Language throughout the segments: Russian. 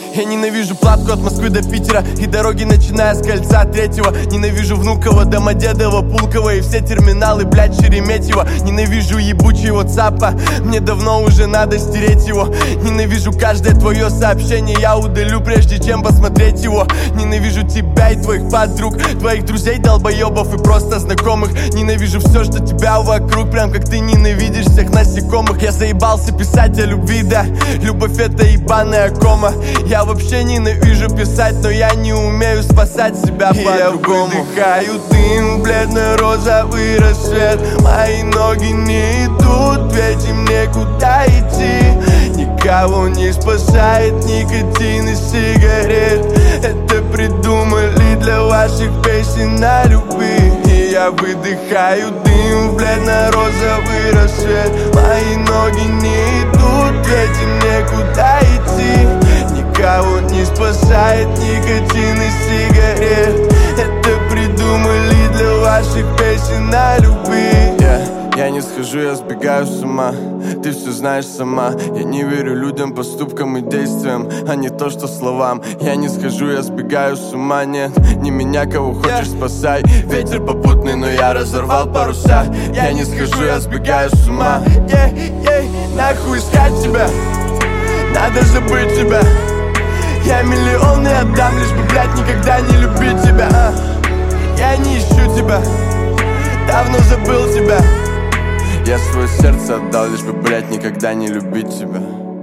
Я ненавижу платку от Москвы до Питера и дороги, начиная с кольца третьего. Ненавижу Внуково, Домодедово, Пулково и все терминалы, блядь, Шереметьево. Ненавижу ебучий ватсапа, мне давно уже надо стереть его. Ненавижу каждое твое сообщение, я удалю, прежде чем посмотреть его. Ненавижу тебя и твоих подруг, твоих друзей, долбоебов и просто знакомых. Ненавижу все, что тебя вокруг, прям как ты ненавидишь всех насекомых. Я заебался писать о любви, да, любовь это ебаная кома. Я вообще ненавижу писать, но я не умею спасать себя по-другому. Я выдыхаю дым, бледно-розовый рассвет. Мои ноги не идут, ведь им некуда идти. Никого не спасает никотин и сигарет. Это придумали для ваших песен о любви. И я выдыхаю дым, бледно-розовый рассвет. Мои ноги не идут, ведь им некуда идти. Никого не спасает никотин и сигарет. Это придумали для ваших песен о любви. Я не схожу, я сбегаю с ума. Ты все знаешь сама. Я не верю людям, поступкам и действиям, а не то, что словам. Я не схожу, я сбегаю с ума. Нет, не меня, кого хочешь, спасай. Ветер попутный, но я разорвал паруса. Я не схожу, я сбегаю с ума. Нахуй искать тебя, надо забыть тебя. Я миллионы отдам, лишь бы, блядь, никогда не любить тебя. Я не ищу тебя, давно забыл тебя. Я свое сердце отдал, лишь бы, блядь, никогда не любить тебя.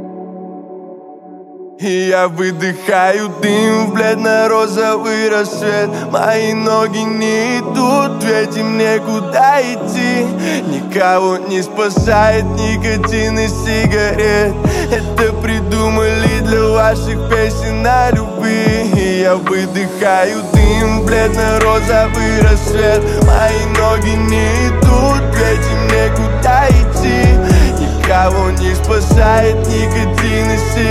И я выдыхаю дым в бледно-розовый рассвет. Мои ноги не идут, ведь им некуда идти. Никого не спасает никотин и сигарет. Это придумали для ваших песен о любви. И я выдыхаю дым в бледно-розовый рассвет. Мои ноги не идут, ведь им некуда идти. Никого не спасает никотин и сигарет.